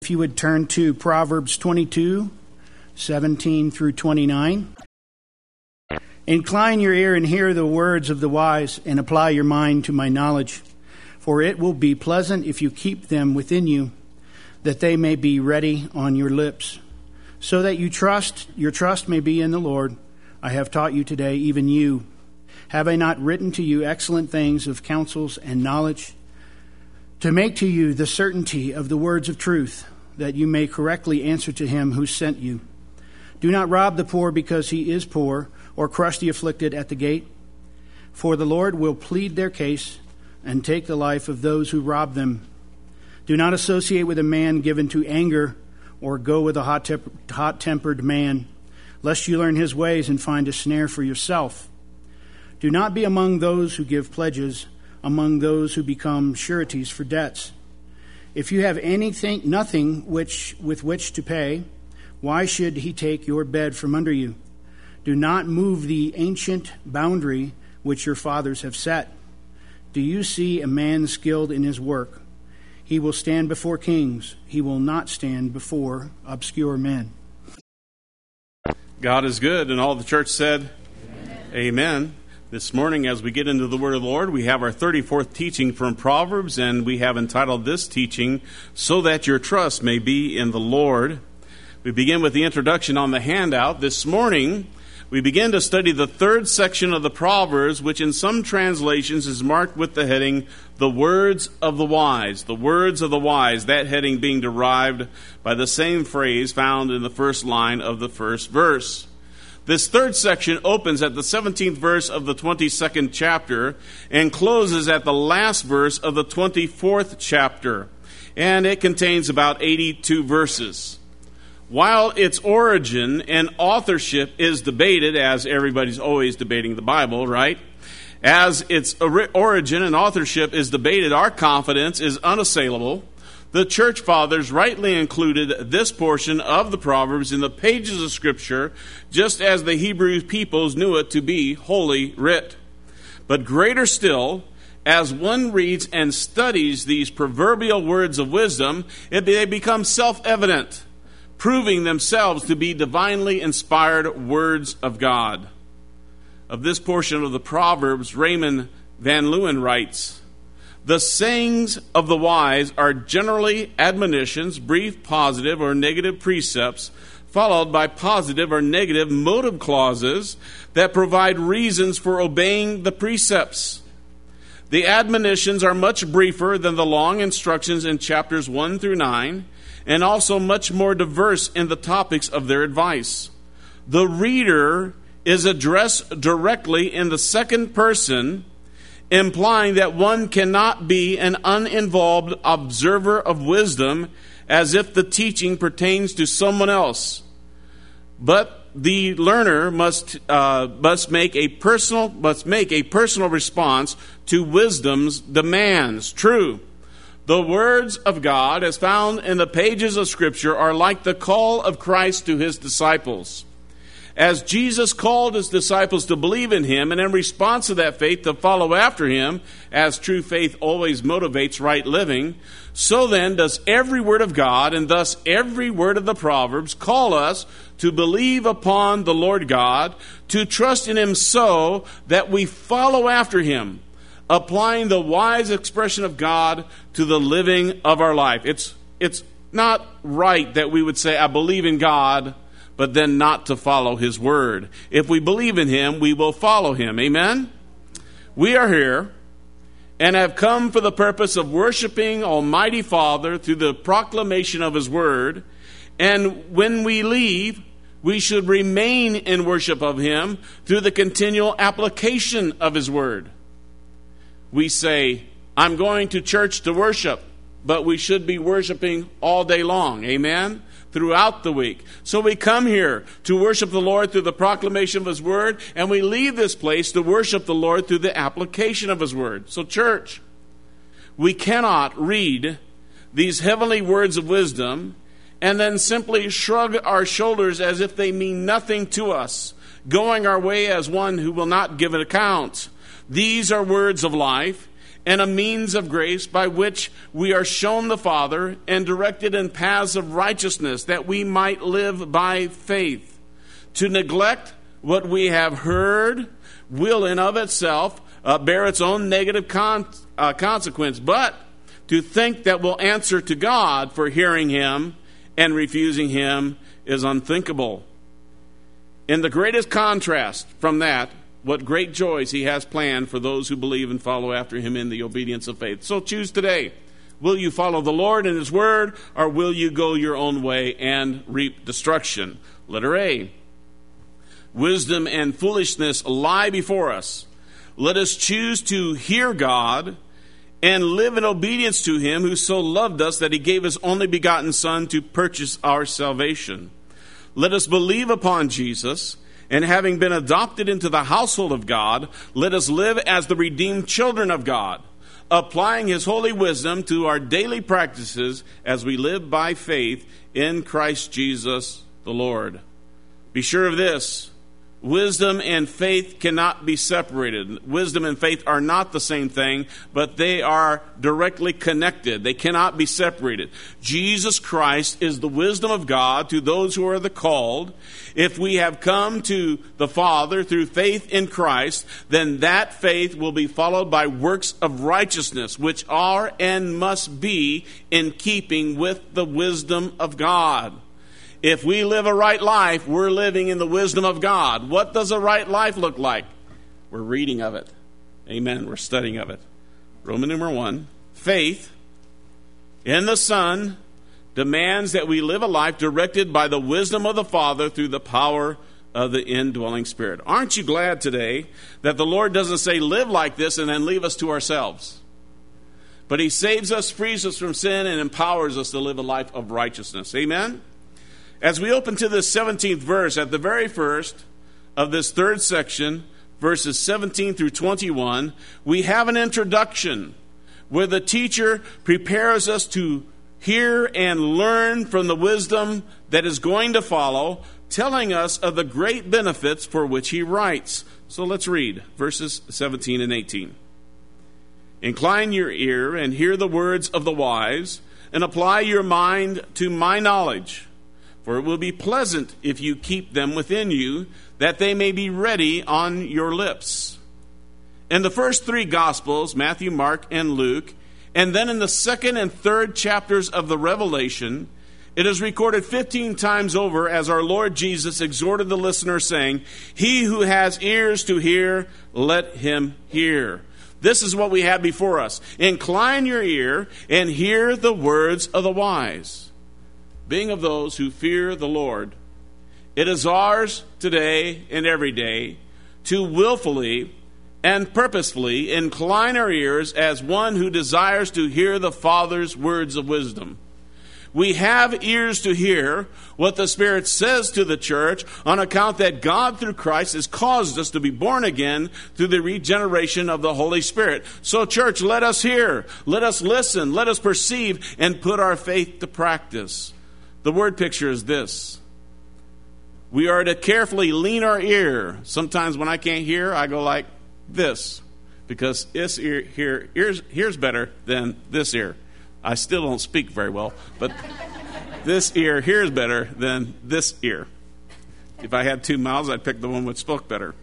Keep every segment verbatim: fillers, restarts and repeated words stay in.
If you would turn to Proverbs twenty-two, seventeen through twenty-nine. Incline your ear and hear the words of the wise, and apply your mind to my knowledge. For it will be pleasant if you keep them within you, that they may be ready on your lips. So that you trust, your trust may be in the Lord. I have taught you today, even you. Have I not written to you excellent things of counsels and knowledge, to make to you the certainty of the words of truth, that you may correctly answer to him who sent you? Do not rob the poor because he is poor, or crush the afflicted at the gate. For the Lord will plead their case and take the life of those who rob them. Do not associate with a man given to anger, or go with a hot temp- hot-tempered man, lest you learn his ways and find a snare for yourself. Do not be among those who give pledges, among those who become sureties for debts. If you have anything, nothing which with which to pay, why should he take your bed from under you? Do not move the ancient boundary which your fathers have set. Do you see a man skilled in his work? He will stand before kings. He will not stand before obscure men. God is good, and all the church said, Amen. Amen. This morning, as we get into the Word of the Lord, we have our thirty-fourth teaching from Proverbs, and we have entitled this teaching, So That Your Trust May Be in the Lord. We begin with the introduction on the handout. This morning, we begin to study the third section of the Proverbs, which in some translations is marked with the heading, The Words of the Wise. The Words of the Wise, that heading being derived by the same phrase found in the first line of the first verse. This third section opens at the seventeenth verse of the twenty-second chapter and closes at the last verse of the twenty-fourth chapter. And it contains about eighty-two verses. While its origin and authorship is debated, as everybody's always debating the Bible, right? As its origin and authorship is debated, our confidence is unassailable. The church fathers rightly included this portion of the Proverbs in the pages of Scripture, just as the Hebrew peoples knew it to be holy writ. But greater still, as one reads and studies these proverbial words of wisdom, it, they become self-evident, proving themselves to be divinely inspired words of God. Of this portion of the Proverbs, Raymond Van Leeuwen writes, The sayings of the wise are generally admonitions, brief positive or negative precepts, followed by positive or negative motive clauses that provide reasons for obeying the precepts. The admonitions are much briefer than the long instructions in chapters one through nine, and also much more diverse in the topics of their advice. The reader is addressed directly in the second person, implying that one cannot be an uninvolved observer of wisdom as if the teaching pertains to someone else. But the learner must uh, must make a personal must make a personal response to wisdom's demands. True. The words of God, as found in the pages of Scripture, are like the call of Christ to his disciples. As Jesus called his disciples to believe in him, and in response to that faith to follow after him, as true faith always motivates right living, so then does every word of God, and thus every word of the Proverbs, call us to believe upon the Lord God, to trust in him so that we follow after him, applying the wise expression of God to the living of our life. It's, it's not right that we would say, I believe in God, but then not to follow his word. If we believe in him, we will follow him. Amen? We are here and have come for the purpose of worshiping Almighty Father through the proclamation of his word. And when we leave, we should remain in worship of him through the continual application of his word. We say, I'm going to church to worship, but we should be worshiping all day long. Amen? Throughout the week. So we come here to worship the Lord through the proclamation of his word, and we leave this place to worship the Lord through the application of his word. So church, we cannot read these heavenly words of wisdom and then simply shrug our shoulders as if they mean nothing to us, going our way as one who will not give an account. These are words of life, and a means of grace by which we are shown the Father and directed in paths of righteousness, that we might live by faith. To neglect what we have heard will in of itself uh, bear its own negative con- uh, consequence, but to think that we'll answer to God for hearing him and refusing him is unthinkable. In the greatest contrast from that, what great joys he has planned for those who believe and follow after him in the obedience of faith. So choose today. Will you follow the Lord and his word, or will you go your own way and reap destruction? Letter A. Wisdom and foolishness lie before us. Let us choose to hear God and live in obedience to him who so loved us that he gave his only begotten Son to purchase our salvation. Let us believe upon Jesus, and having been adopted into the household of God, let us live as the redeemed children of God, applying his holy wisdom to our daily practices as we live by faith in Christ Jesus the Lord. Be sure of this: wisdom and faith cannot be separated. Wisdom and faith are not the same thing, but they are directly connected. They cannot be separated. Jesus Christ is the wisdom of God to those who are the called. If we have come to the Father through faith in Christ, then that faith will be followed by works of righteousness, which are and must be in keeping with the wisdom of God. If we live a right life, we're living in the wisdom of God. What does a right life look like? We're reading of it. Amen. We're studying of it. Roman numeral one, faith in the Son demands that we live a life directed by the wisdom of the Father through the power of the indwelling Spirit. Aren't you glad today that the Lord doesn't say live like this and then leave us to ourselves? But he saves us, frees us from sin, and empowers us to live a life of righteousness. Amen? As we open to this seventeenth verse, at the very first of this third section, verses seventeen through twenty-one, we have an introduction where the teacher prepares us to hear and learn from the wisdom that is going to follow, telling us of the great benefits for which he writes. So let's read verses seventeen and eighteen. Incline your ear and hear the words of the wise, and apply your mind to my knowledge. For it will be pleasant if you keep them within you, that they may be ready on your lips. In the first three Gospels, Matthew, Mark, and Luke, and then in the second and third chapters of the Revelation, it is recorded fifteen times over as our Lord Jesus exhorted the listener, saying, "He who has ears to hear, let him hear." This is what we have before us. Incline your ear and hear the words of the wise. Being of those who fear the Lord, it is ours today and every day to willfully and purposefully incline our ears as one who desires to hear the Father's words of wisdom. We have ears to hear what the Spirit says to the church on account that God through Christ has caused us to be born again through the regeneration of the Holy Spirit. So church, let us hear, let us listen, let us perceive, and put our faith to practice. The word picture is this. We are to carefully lean our ear. Sometimes when I can't hear, I go like this, because this ear here ears hears better than this ear. I still don't speak very well, but this ear hears better than this ear. If I had two mouths, I'd pick the one which spoke better.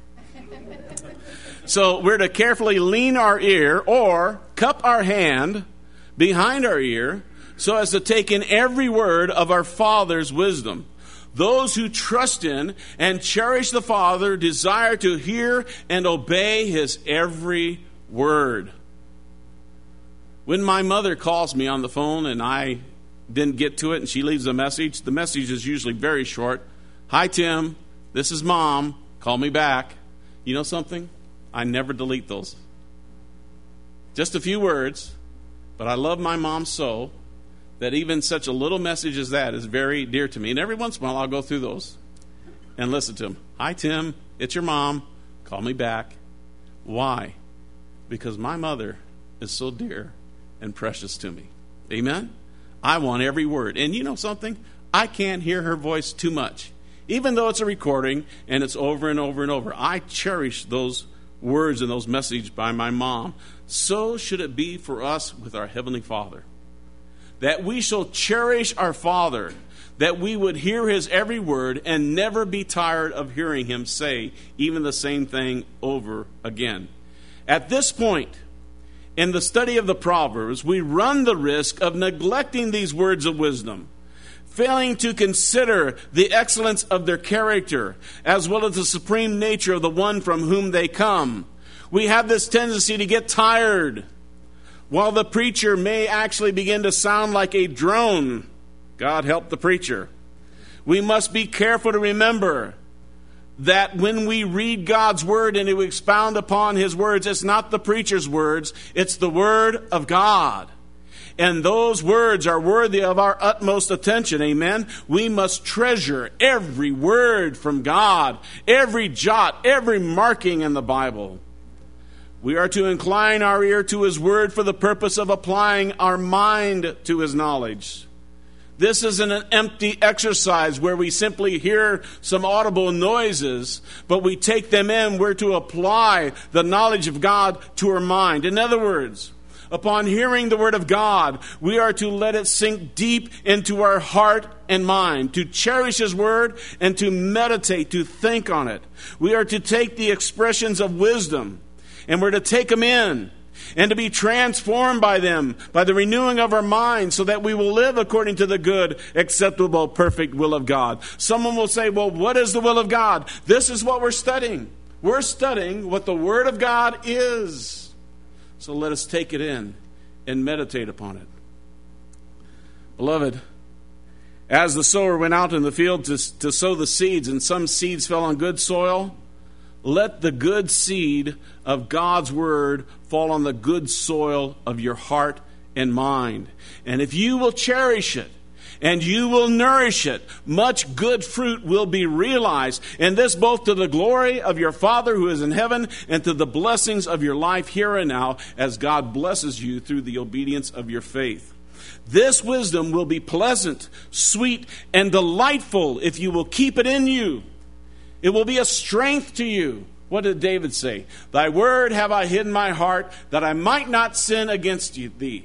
So we're to carefully lean our ear or cup our hand behind our ear so as to take in every word of our Father's wisdom. Those who trust in and cherish the Father desire to hear and obey his every word. When my mother calls me on the phone and I didn't get to it and she leaves a message, the message is usually very short. "Hi, Tim. This is Mom. Call me back." You know something? I never delete those. Just a few words, but I love my mom so that even such a little message as that is very dear to me. And every once in a while, I'll go through those and listen to them. "Hi, Tim. It's your mom. Call me back." Why? Because my mother is so dear and precious to me. Amen? I want every word. And you know something? I can't hear her voice too much. Even though it's a recording and it's over and over and over, I cherish those words and those messages by my mom, so should it be for us with our Heavenly Father. That we shall cherish our Father, that we would hear His every word and never be tired of hearing Him say even the same thing over again. At this point, in the study of the Proverbs, we run the risk of neglecting these words of wisdom, failing to consider the excellence of their character, as well as the supreme nature of the one from whom they come. We have this tendency to get tired, while the preacher may actually begin to sound like a drone. God help the preacher. We must be careful to remember that when we read God's word and we expound upon His words, it's not the preacher's words, it's the word of God. And those words are worthy of our utmost attention, amen? We must treasure every word from God, every jot, every marking in the Bible. We are to incline our ear to His word for the purpose of applying our mind to His knowledge. This isn't an empty exercise where we simply hear some audible noises, but we take them in. We're to apply the knowledge of God to our mind. In other words, upon hearing the word of God, we are to let it sink deep into our heart and mind, to cherish His word and to meditate, to think on it. We are to take the expressions of wisdom and we're to take them in and to be transformed by them, by the renewing of our minds, so that we will live according to the good, acceptable, perfect will of God. Someone will say, well, what is the will of God? This is what we're studying. We're studying what the Word of God is. So let us take it in and meditate upon it. Beloved, as the sower went out in the field to, to sow the seeds, and some seeds fell on good soil, let the good seed of God's word fall on the good soil of your heart and mind. And if you will cherish it and you will nourish it, much good fruit will be realized. And this both to the glory of your Father who is in heaven and to the blessings of your life here and now as God blesses you through the obedience of your faith. This wisdom will be pleasant, sweet, and delightful if you will keep it in you. It will be a strength to you. What did David say? Thy word have I hid in my heart, that I might not sin against thee.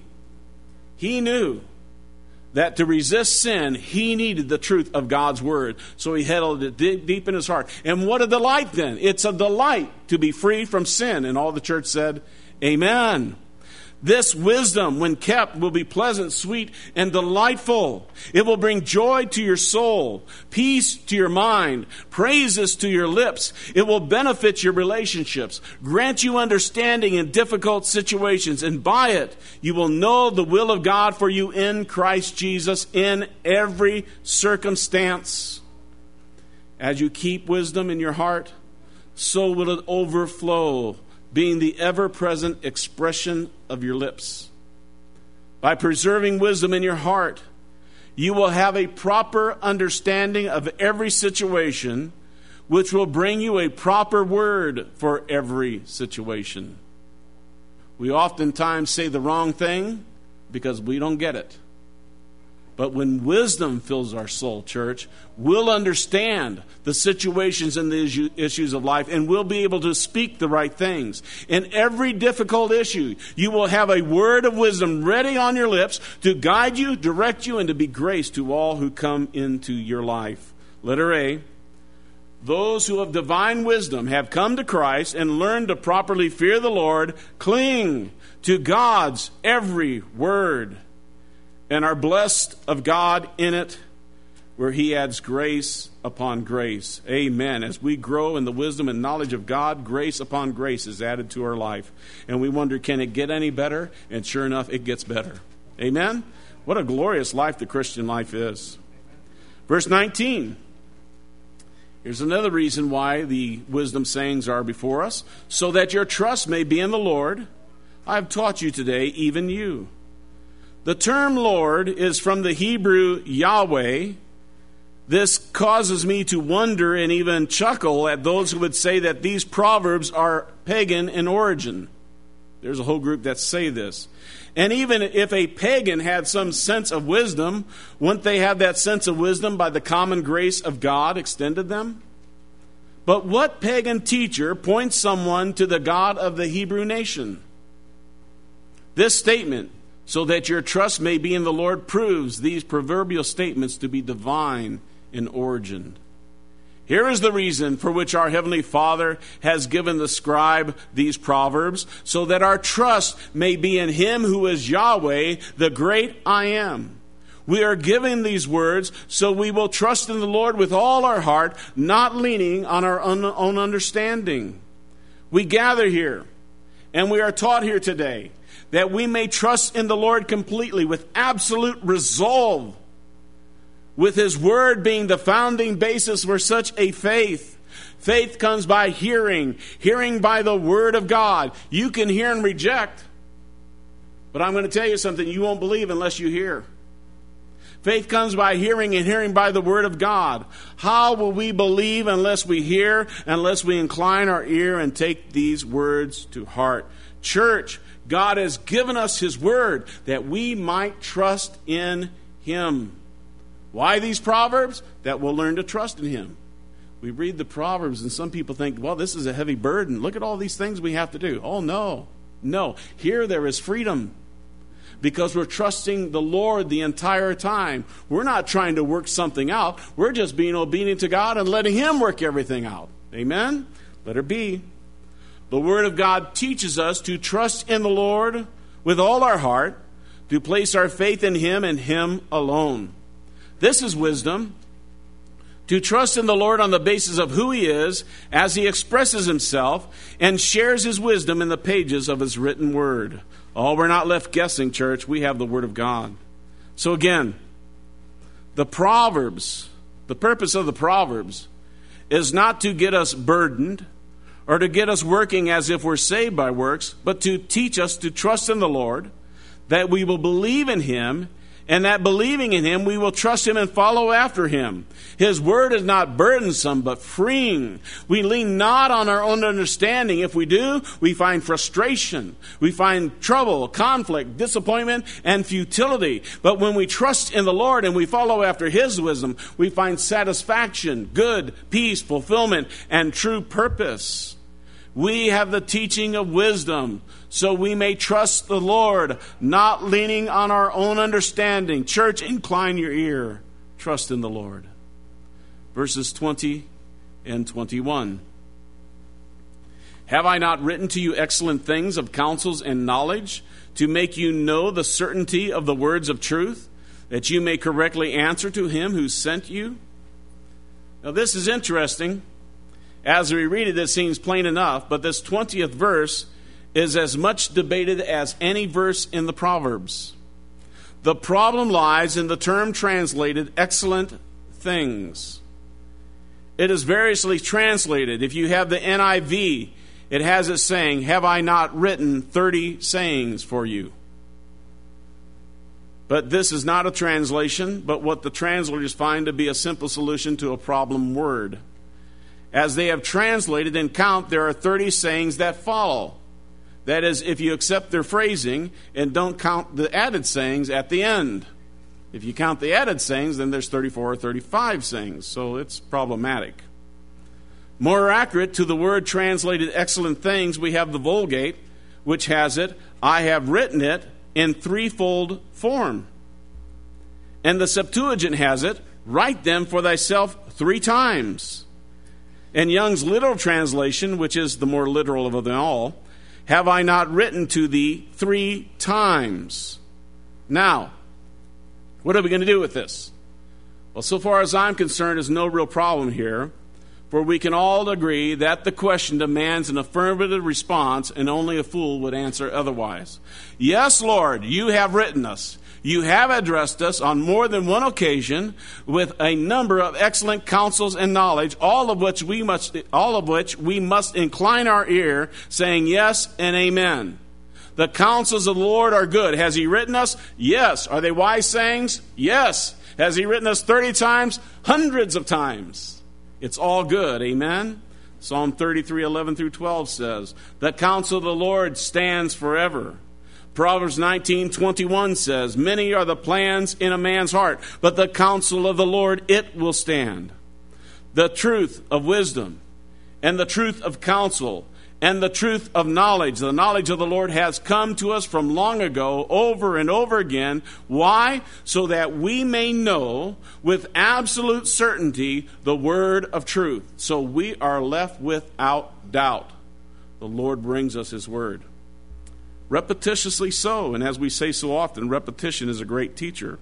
He knew that to resist sin, he needed the truth of God's word. So he held it deep in his heart. And what a delight then. It's a delight to be free from sin. And all the church said, amen. This wisdom, when kept, will be pleasant, sweet, and delightful. It will bring joy to your soul, peace to your mind, praises to your lips. It will benefit your relationships, grant you understanding in difficult situations, and by it you will know the will of God for you in Christ Jesus in every circumstance. As you keep wisdom in your heart, so will it overflow, being the ever-present expression of your lips. By preserving wisdom in your heart, you will have a proper understanding of every situation, which will bring you a proper word for every situation. We oftentimes say the wrong thing because we don't get it. But when wisdom fills our soul, church, we'll understand the situations and the issues of life, and we'll be able to speak the right things. In every difficult issue, you will have a word of wisdom ready on your lips to guide you, direct you, and to be grace to all who come into your life. Letter A, those who have divine wisdom have come to Christ and learned to properly fear the Lord, cling to God's every word, and are blessed of God in it, where He adds grace upon grace. Amen. As we grow in the wisdom and knowledge of God, grace upon grace is added to our life. And we wonder, can it get any better? And sure enough, it gets better. Amen? What a glorious life the Christian life is. Verse nineteen. Here's another reason why the wisdom sayings are before us. So that your trust may be in the Lord, I have taught you today, even you. The term Lord is from the Hebrew Yahweh. This causes me to wonder and even chuckle at those who would say that these proverbs are pagan in origin. There's a whole group that say this. And even if a pagan had some sense of wisdom, wouldn't they have that sense of wisdom by the common grace of God extended them? But what pagan teacher points someone to the God of the Hebrew nation? This statement, so that your trust may be in the Lord, proves these proverbial statements to be divine in origin. Here is the reason for which our Heavenly Father has given the scribe these proverbs, so that our trust may be in Him who is Yahweh, the great I Am. We are given these words so we will trust in the Lord with all our heart, not leaning on our own understanding. We gather here, and we are taught here today that we may trust in the Lord completely with absolute resolve, with His Word being the founding basis for such a faith. Faith comes by hearing, hearing by the Word of God. You can hear and reject, but I'm going to tell you something, you won't believe unless you hear. Faith comes by hearing, and hearing by the Word of God. How will we believe unless we hear, unless we incline our ear and take these words to heart? Church, God has given us His Word that we might trust in Him. Why these Proverbs? That we'll learn to trust in Him. We read the Proverbs and some people think, well, this is a heavy burden. Look at all these things we have to do. Oh, no. No. Here there is freedom because we're trusting the Lord the entire time. We're not trying to work something out. We're just being obedient to God and letting Him work everything out. Amen? Let it be. The Word of God teaches us to trust in the Lord with all our heart, to place our faith in Him and Him alone. This is wisdom, to trust in the Lord on the basis of who He is as He expresses Himself and shares His wisdom in the pages of His written Word. Oh, we're not left guessing, church. We have the Word of God. So again, the Proverbs, the purpose of the Proverbs is not to get us burdened or to get us working as if we're saved by works, but to teach us to trust in the Lord, that we will believe in Him, and that believing in Him, we will trust Him and follow after Him. His Word is not burdensome, but freeing. We lean not on our own understanding. If we do, we find frustration. We find trouble, conflict, disappointment, and futility. But when we trust in the Lord and we follow after His wisdom, we find satisfaction, good, peace, fulfillment, and true purpose. We have the teaching of wisdom, so we may trust the Lord, not leaning on our own understanding. Church, incline your ear. Trust in the Lord. Verses twenty and twenty-one. Have I not written to you excellent things of counsels and knowledge, to make you know the certainty of the words of truth, that you may correctly answer to Him who sent you? Now this is interesting. As we read it, it seems plain enough, but this twentieth verse is as much debated as any verse in the Proverbs. The problem lies in the term translated excellent things. It is variously translated. If you have the N I V, it has it saying, have I not written thirty sayings for you? But this is not a translation, but what the translators find to be a simple solution to a problem word. As they have translated and count, there are thirty sayings that follow. That is, if you accept their phrasing and don't count the added sayings at the end. If you count the added sayings, then there's thirty-four or thirty-five sayings, so it's problematic. More accurate to the word translated excellent things, we have the Vulgate, which has it, I have written it in threefold form. And the Septuagint has it, write them for thyself three times. And Young's literal translation, which is the more literal of them all, have I not written to thee three times? Now, what are we going to do with this? Well, so far as I'm concerned, there's no real problem here, for we can all agree that the question demands an affirmative response, and only a fool would answer otherwise. Yes, Lord, you have written us. You have addressed us on more than one occasion with a number of excellent counsels and knowledge, all of which we must, all of which we must incline our ear, saying yes and amen. The counsels of the Lord are good. Has He written us? Yes. Are they wise sayings? Yes. Has He written us thirty times? Hundreds of times. It's all good. Amen. Psalm thirty-three, eleven through twelve says, the counsel of the Lord stands forever. Proverbs nineteen, twenty-one says, many are the plans in a man's heart, but the counsel of the Lord, it will stand. The truth of wisdom and the truth of counsel, and the truth of knowledge. The knowledge of the Lord has come to us from long ago, over and over again. Why? So that we may know with absolute certainty the word of truth. So we are left without doubt. The Lord brings us his word. Repetitiously so, and as we say so often, repetition is a great teacher.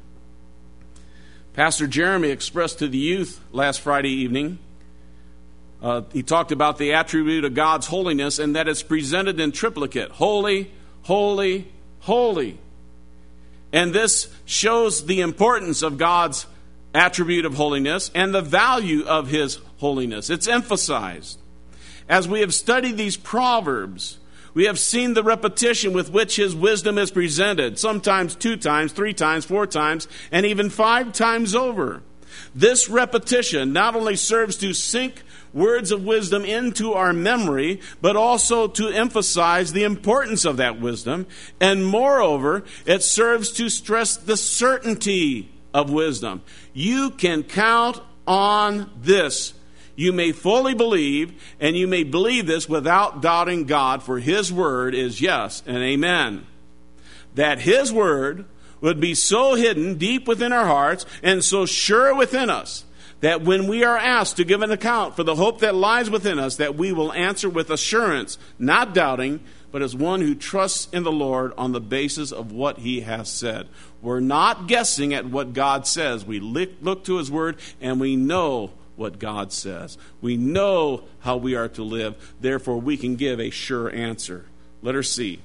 Pastor Jeremy expressed to the youth last Friday evening, Uh, he talked about the attribute of God's holiness and that it's presented in triplicate. Holy, holy, holy. And this shows the importance of God's attribute of holiness and the value of his holiness. It's emphasized. As we have studied these proverbs, we have seen the repetition with which his wisdom is presented, sometimes two times, three times, four times, and even five times over. This repetition not only serves to sink words of wisdom into our memory, but also to emphasize the importance of that wisdom. And moreover, it serves to stress the certainty of wisdom. You can count on this. You may fully believe, and you may believe this without doubting God, for his word is yes and amen. That his word would be so hidden deep within our hearts and so sure within us that when we are asked to give an account for the hope that lies within us, that we will answer with assurance, not doubting, but as one who trusts in the Lord on the basis of what he has said. We're not guessing at what God says. We look to his word and we know what God says. We know how we are to live. Therefore, we can give a sure answer. Let her see.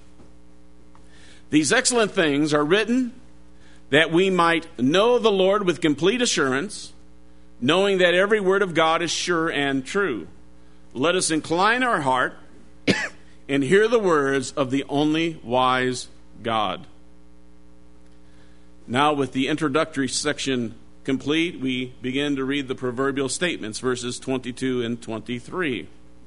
These excellent things are written that we might know the Lord with complete assurance, knowing that every word of God is sure and true. Let us incline our heart and hear the words of the only wise God. Now, with the introductory section complete, we begin to read the proverbial statements, verses twenty-two and twenty-three.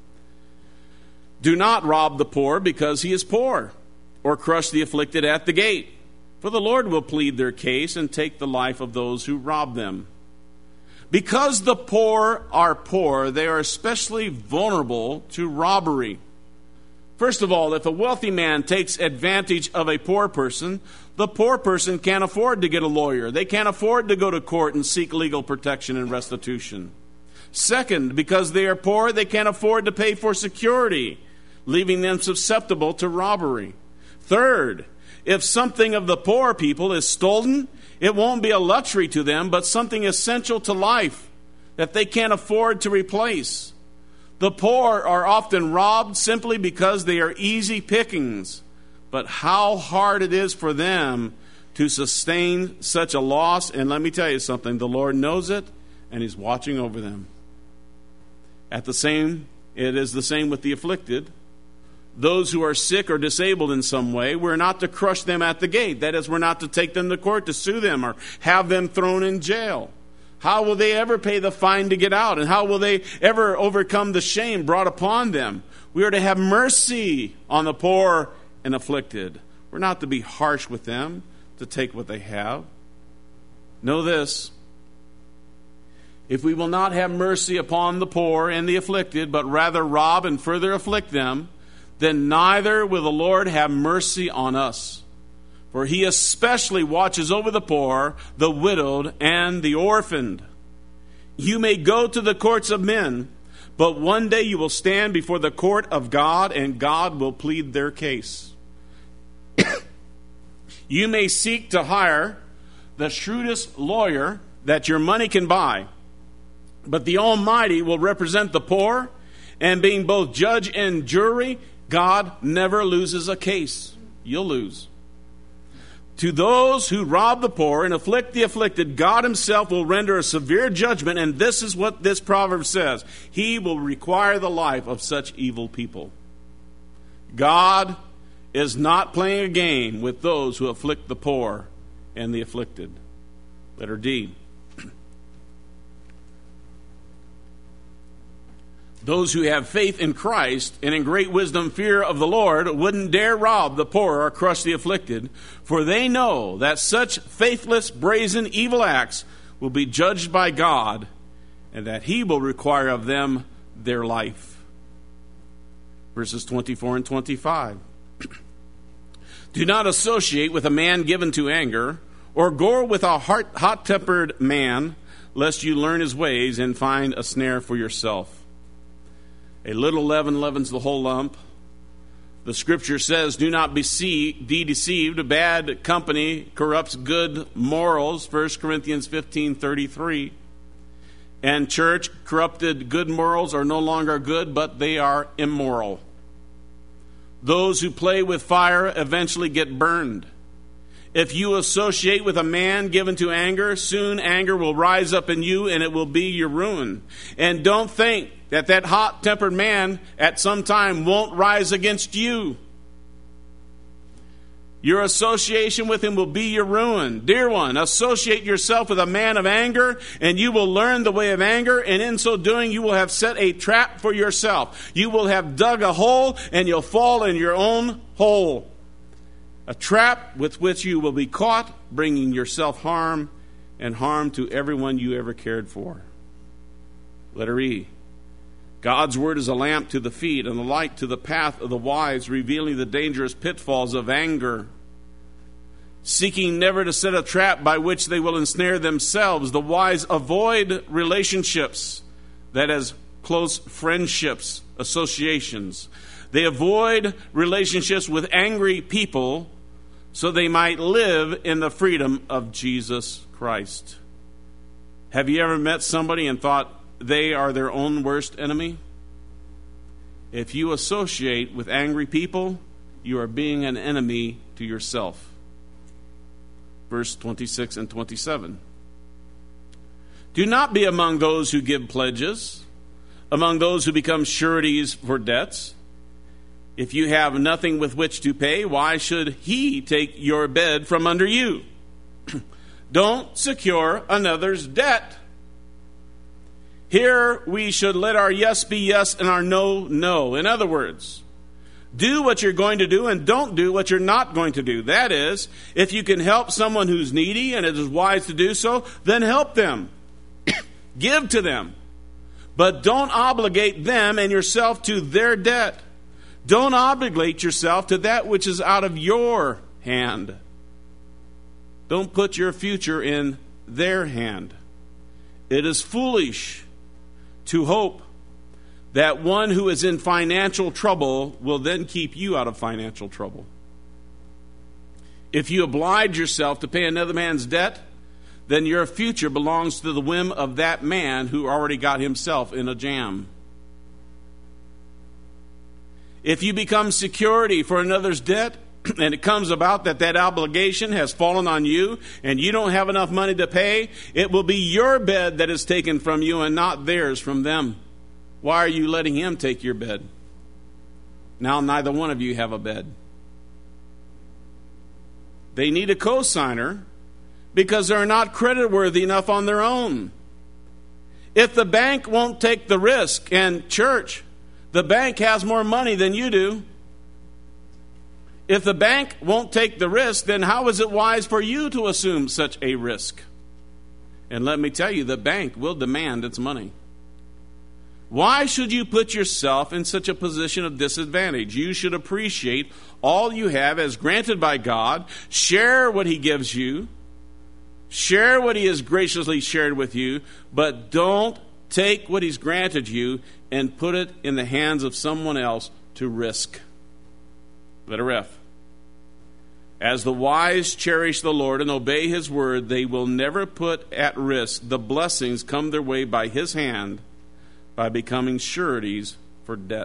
Do not rob the poor because he is poor, or crush the afflicted at the gate. For the Lord will plead their case and take the life of those who rob them. Because the poor are poor, they are especially vulnerable to robbery. First of all, if a wealthy man takes advantage of a poor person, the poor person can't afford to get a lawyer. They can't afford to go to court and seek legal protection and restitution. Second, because they are poor, they can't afford to pay for security, leaving them susceptible to robbery. Third, if something of the poor people is stolen, it won't be a luxury to them, but something essential to life that they can't afford to replace. The poor are often robbed simply because they are easy pickings. But how hard it is for them to sustain such a loss. And let me tell you something, the Lord knows it, and he's watching over them. At the same, it is the same with the afflicted. Those who are sick or disabled in some way, we're not to crush them at the gate. That is, we're not to take them to court to sue them or have them thrown in jail. How will they ever pay the fine to get out? And how will they ever overcome the shame brought upon them? We are to have mercy on the poor and afflicted. We're not to be harsh with them, to take what they have. Know this: if we will not have mercy upon the poor and the afflicted, but rather rob and further afflict them, then neither will the Lord have mercy on us. For he especially watches over the poor, the widowed, and the orphaned. You may go to the courts of men, but one day you will stand before the court of God, and God will plead their case. You may seek to hire the shrewdest lawyer that your money can buy, but the Almighty will represent the poor, and being both judge and jury, God never loses a case. You'll lose. To those who rob the poor and afflict the afflicted, God himself will render a severe judgment, and this is what this proverb says: he will require the life of such evil people. God is not playing a game with those who afflict the poor and the afflicted. Letter D. Those who have faith in Christ and in great wisdom fear of the Lord wouldn't dare rob the poor or crush the afflicted, for they know that such faithless, brazen, evil acts will be judged by God, and that he will require of them their life. Verses twenty-four and twenty-five. Do not associate with a man given to anger, or go with a heart, hot-tempered man, lest you learn his ways and find a snare for yourself. A little leaven leavens the whole lump. The scripture says, do not be deceived. Bad company corrupts good morals, First Corinthians fifteen thirty-three. And church, corrupted good morals are no longer good, but they are immoral. Those who play with fire eventually get burned. If you associate with a man given to anger, soon anger will rise up in you and it will be your ruin. And don't think that that hot-tempered man at some time won't rise against you. Your association with him will be your ruin. Dear one, associate yourself with a man of anger, and you will learn the way of anger, and in so doing you will have set a trap for yourself. You will have dug a hole, and you'll fall in your own hole. A trap with which you will be caught, bringing yourself harm and harm to everyone you ever cared for. Letter E. God's word is a lamp to the feet and a light to the path of the wise, revealing the dangerous pitfalls of anger. Seeking never to set a trap by which they will ensnare themselves, the wise avoid relationships, that is, close friendships, associations. They avoid relationships with angry people so they might live in the freedom of Jesus Christ. Have you ever met somebody and thought they are their own worst enemy? If you associate with angry people, you are being an enemy to yourself. Verse twenty-six and twenty-seven. Do not be among those who give pledges, among those who become sureties for debts. If you have nothing with which to pay, why should he take your bed from under you? Don't secure another's debt. Here we should let our yes be yes and our no, no. In other words, do what you're going to do and don't do what you're not going to do. That is, if you can help someone who's needy and it is wise to do so, then help them. Give to them. But don't obligate them and yourself to their debt. Don't obligate yourself to that which is out of your hand. Don't put your future in their hand. It is foolish to hope that one who is in financial trouble will then keep you out of financial trouble. If you oblige yourself to pay another man's debt, then your future belongs to the whim of that man who already got himself in a jam. If you become security for another's debt, and it comes about that that obligation has fallen on you and you don't have enough money to pay, it will be your bed that is taken from you and not theirs from them. Why are you letting him take your bed? Now neither one of you have a bed. They need a co-signer because they're not creditworthy enough on their own. If the bank won't take the risk, and church, the bank has more money than you do. If the bank won't take the risk, then how is it wise for you to assume such a risk? And let me tell you, the bank will demand its money. Why should you put yourself in such a position of disadvantage? You should appreciate all you have as granted by God. Share what he gives you. Share what he has graciously shared with you. But don't take what he's granted you and put it in the hands of someone else to risk. Letter F. As the wise cherish the Lord and obey his word, they will never put at risk the blessings come their way by his hand by becoming sureties for debt.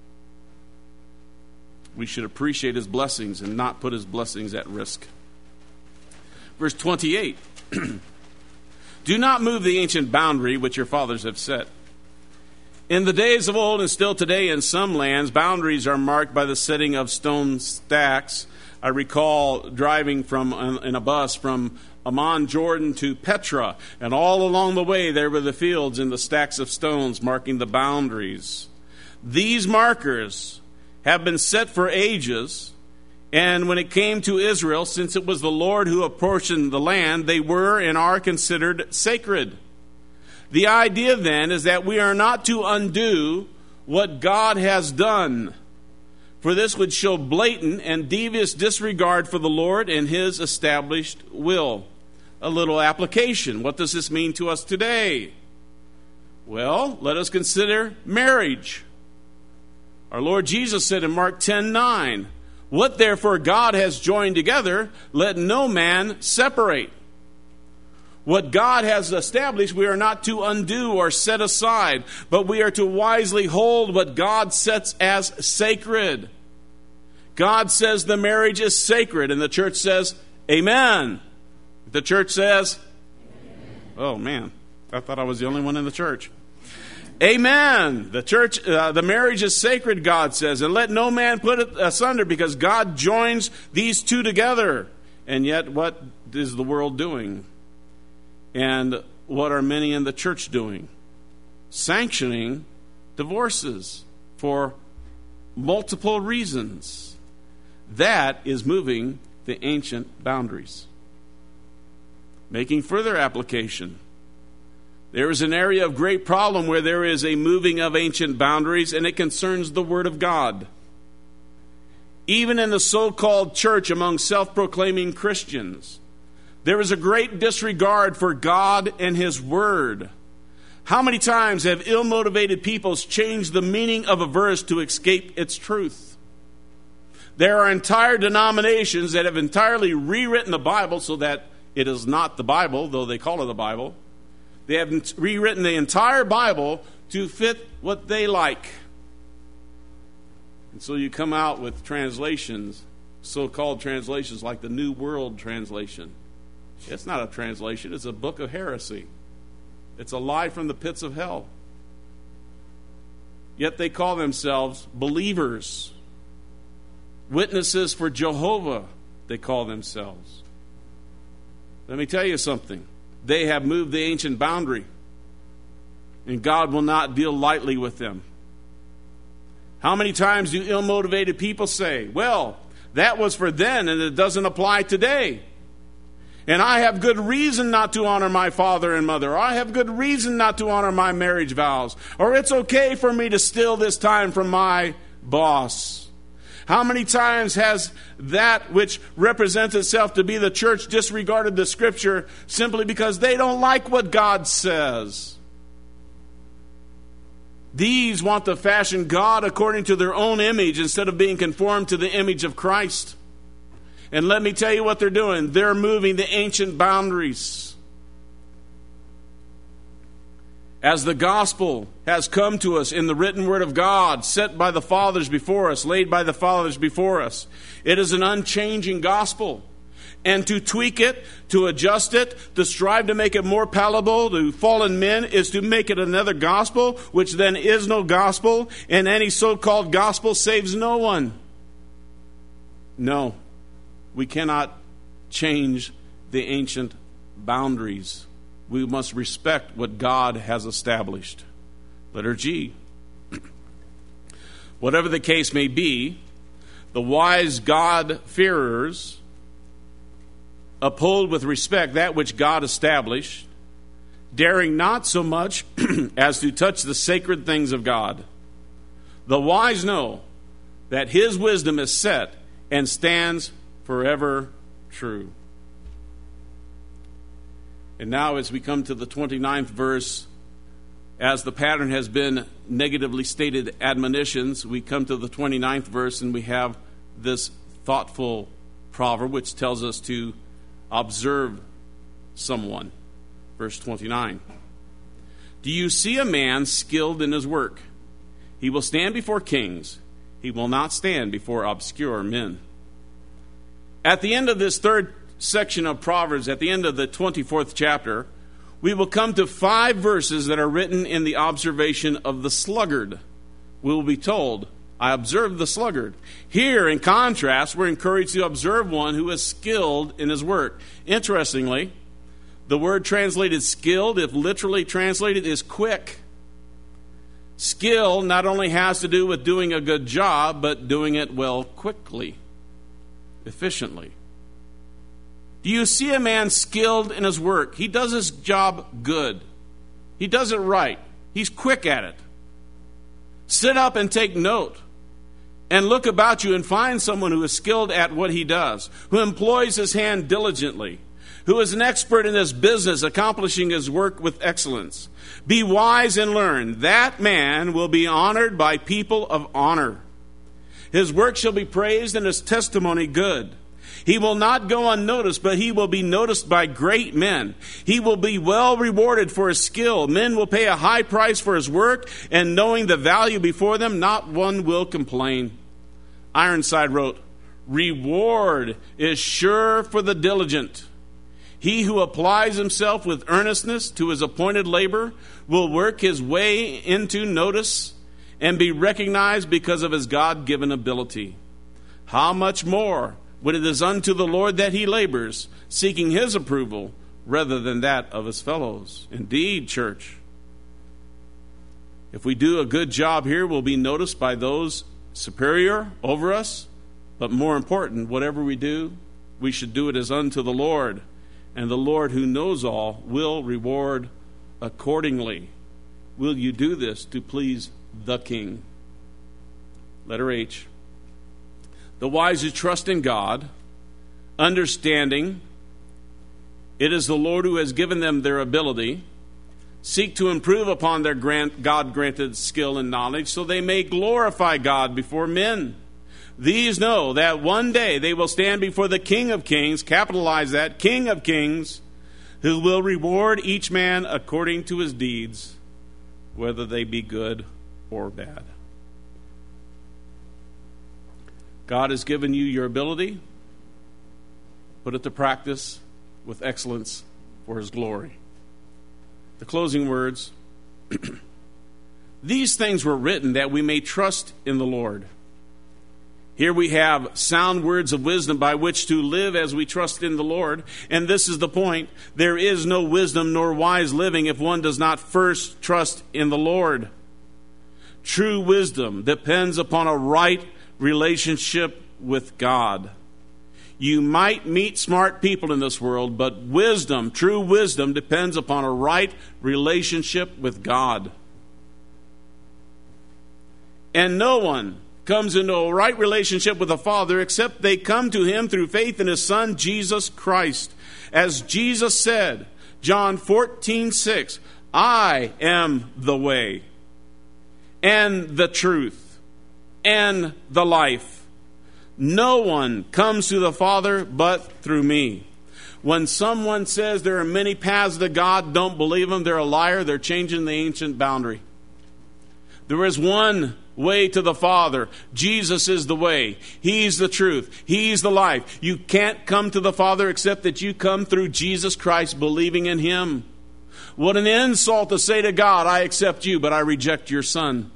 We should appreciate his blessings and not put his blessings at risk. Verse twenty-eight. Do not move the ancient boundary which your fathers have set. In the days of old and still today in some lands, boundaries are marked by the setting of stone stacks. I recall driving from in a bus from Amman, Jordan to Petra, and all along the way there were the fields and the stacks of stones marking the boundaries. These markers have been set for ages, and when it came to Israel, since it was the Lord who apportioned the land, they were and are considered sacred. The idea then is that we are not to undo what God has done. For this would show blatant and devious disregard for the Lord and his established will. A little application. What does this mean to us today? Well, let us consider marriage. Our Lord Jesus said in Mark ten nine, "What therefore God has joined together, let no man separate." What God has established, we are not to undo or set aside, but we are to wisely hold what God sets as sacred. God says the marriage is sacred, and the church says, amen. The church says, amen. Oh man, I thought I was the only one in the church. Amen. The church, uh, the marriage is sacred, God says, and let no man put it asunder, because God joins these two together. And yet, what is the world doing? And what are many in the church doing? Sanctioning divorces for multiple reasons. That is moving the ancient boundaries. Making further application. There is an area of great problem where there is a moving of ancient boundaries, and it concerns the Word of God. Even in the so-called church among self-proclaiming Christians, there is a great disregard for God and His Word. How many times have ill-motivated peoples changed the meaning of a verse to escape its truth? There are entire denominations that have entirely rewritten the Bible so that it is not the Bible, though they call it the Bible. They have rewritten the entire Bible to fit what they like. And so you come out with translations, so-called translations like the New World Translation. It's not a translation, it's a book of heresy. It's a lie from the pits of hell. Yet they call themselves believers. Witnesses for Jehovah, they call themselves. Let me tell you something. They have moved the ancient boundary, and God will not deal lightly with them. How many times do ill-motivated people say, well, that was for then and it doesn't apply today? And I have good reason not to honor my father and mother. Or I have good reason not to honor my marriage vows. Or it's okay for me to steal this time from my boss. How many times has that which represents itself to be the church disregarded the Scripture simply because they don't like what God says? These want to fashion God according to their own image instead of being conformed to the image of Christ. And let me tell you what they're doing. They're moving the ancient boundaries. As the gospel has come to us in the written word of God, set by the fathers before us, laid by the fathers before us, it is an unchanging gospel. And to tweak it, to adjust it, to strive to make it more palatable to fallen men is to make it another gospel, which then is no gospel, and any so-called gospel saves no one. No. We cannot change the ancient boundaries. We must respect what God has established. Letter G. Whatever the case may be, the wise God-fearers uphold with respect that which God established, daring not so much as to touch the sacred things of God. The wise know that His wisdom is set and stands forever true. And now as we come to the twenty-ninth verse, as the pattern has been negatively stated admonitions, we come to the twenty-ninth verse and we have this thoughtful proverb which tells us to observe someone. Verse twenty-nine. Do you see a man skilled in his work? He will stand before kings. He will not stand before obscure men. At the end of this third section of Proverbs, at the end of the twenty-fourth chapter, we will come to five verses that are written in the observation of the sluggard. We will be told, I observed the sluggard. Here, in contrast, we're encouraged to observe one who is skilled in his work. Interestingly, the word translated skilled, if literally translated, is quick. Skill not only has to do with doing a good job, but doing it well quickly, efficiently. Do you see a man skilled in his work? He does his job good. He does it right. He's quick at it. Sit up and take note. And look about you and find someone who is skilled at what he does, who employs his hand diligently, who is an expert in his business, accomplishing his work with excellence. Be wise and learn. That man will be honored by people of honor. His work shall be praised and his testimony good. He will not go unnoticed, but he will be noticed by great men. He will be well rewarded for his skill. Men will pay a high price for his work, and knowing the value before them, not one will complain. Ironside wrote, "Reward is sure for the diligent. He who applies himself with earnestness to his appointed labor will work his way into notice and be recognized because of his God-given ability. How much more when it is unto the Lord that he labors, seeking his approval rather than that of his fellows." Indeed, church, if we do a good job here, we'll be noticed by those superior over us. But more important, whatever we do, we should do it as unto the Lord. And the Lord, who knows all, will reward accordingly. Will you do this to please the King? Letter H. The wise who trust in God, understanding it is the Lord who has given them their ability, seek to improve upon their grant, God-granted skill and knowledge so they may glorify God before men. These know that one day they will stand before the King of Kings, capitalize that, King of Kings, who will reward each man according to his deeds, whether they be good or bad. God has given you your ability. Put it to practice with excellence for his glory. The closing words. These things were written that we may trust in the Lord. Here we have sound words of wisdom by which to live as we trust in the Lord. And this is the point. There is no wisdom nor wise living if one does not first trust in the Lord. True wisdom depends upon a right relationship with God. You might meet smart people in this world, but wisdom, true wisdom, depends upon a right relationship with God. And no one comes into a right relationship with the Father except they come to him through faith in his Son, Jesus Christ. As Jesus said, John fourteen six, I am the way and the truth and the life. No one comes to the Father but through me. When someone says there are many paths to God, don't believe them. They're a liar. They're changing the ancient boundary. There is one way to the Father. Jesus is the way. He's the truth. He's the life. You can't come to the Father except that you come through Jesus Christ, believing in him. What an insult to say to God, I accept you, but I reject your Son.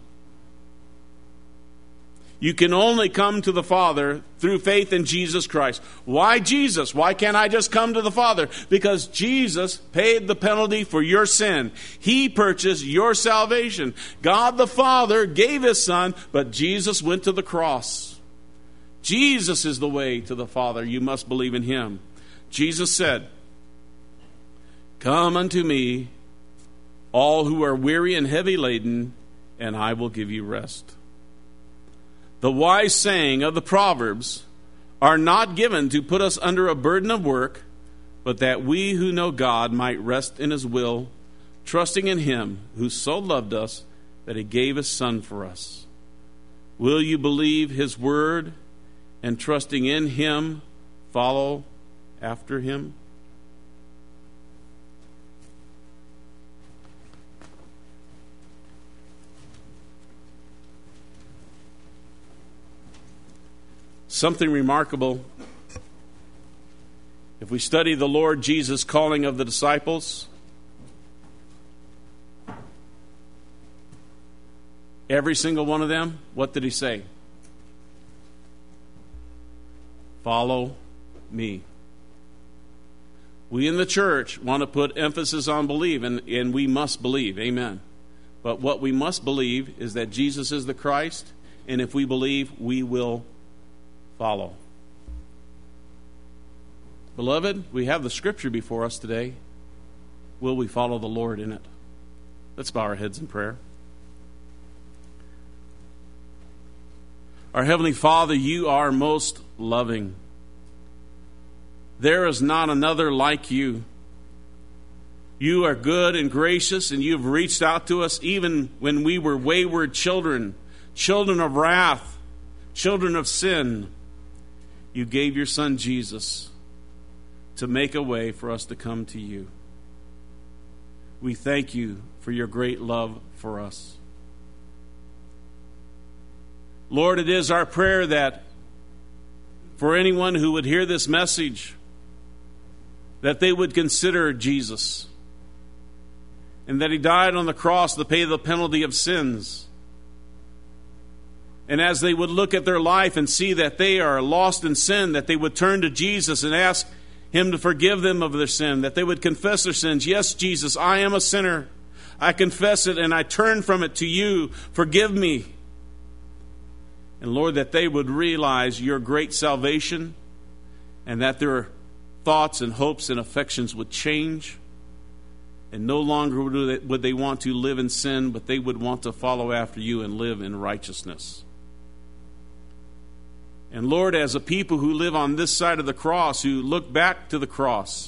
You can only come to the Father through faith in Jesus Christ. Why Jesus? Why can't I just come to the Father? Because Jesus paid the penalty for your sin. He purchased your salvation. God the Father gave his Son, but Jesus went to the cross. Jesus is the way to the Father. You must believe in him. Jesus said, come unto me, all who are weary and heavy laden, and I will give you rest. The wise saying of the Proverbs are not given to put us under a burden of work, but that we who know God might rest in his will, trusting in him who so loved us that he gave his Son for us. Will you believe his word and, trusting in him, follow after him? Something remarkable. If we study the Lord Jesus' calling of the disciples, every single one of them, what did he say? Follow me. We in the church want to put emphasis on believe, and, and we must believe. Amen. But what we must believe is that Jesus is the Christ, and if we believe, we will follow. Beloved, we have the scripture before us today. Will we follow the Lord in it? Let's bow our heads in prayer. Our Heavenly Father, you are most loving. There is not another like you. You are good and gracious, and you've reached out to us even when we were wayward children, children of wrath, children of sin. You gave your Son Jesus to make a way for us to come to you. We thank you for your great love for us. Lord, it is our prayer that for anyone who would hear this message, that they would consider Jesus and that he died on the cross to pay the penalty of sins. And as they would look at their life and see that they are lost in sin, that they would turn to Jesus and ask him to forgive them of their sin, that they would confess their sins. Yes, Jesus, I am a sinner. I confess it and I turn from it to you. Forgive me. And Lord, that they would realize your great salvation and that their thoughts and hopes and affections would change. And no longer would they, would they want to live in sin, but they would want to follow after you and live in righteousness. And Lord, as a people who live on this side of the cross, who look back to the cross,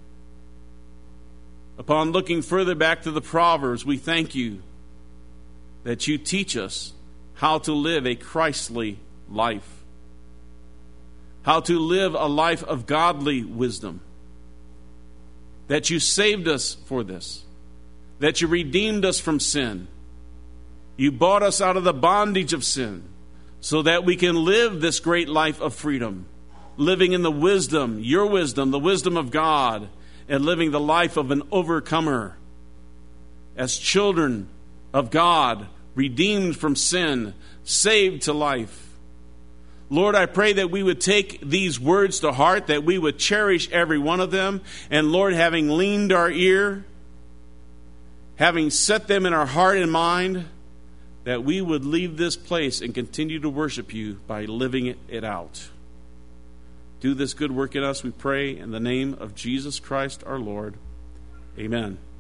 upon looking further back to the Proverbs, we thank you that you teach us how to live a Christly life, how to live a life of godly wisdom, that you saved us for this, that you redeemed us from sin. You bought us out of the bondage of sin so that we can live this great life of freedom, living in the wisdom, your wisdom, the wisdom of God, and living the life of an overcomer as children of God, redeemed from sin, saved to life. Lord, I pray that we would take these words to heart, that we would cherish every one of them. And Lord, having leaned our ear, having set them in our heart and mind, that we would leave this place and continue to worship you by living it out. Do this good work in us, we pray, in the name of Jesus Christ our Lord. Amen.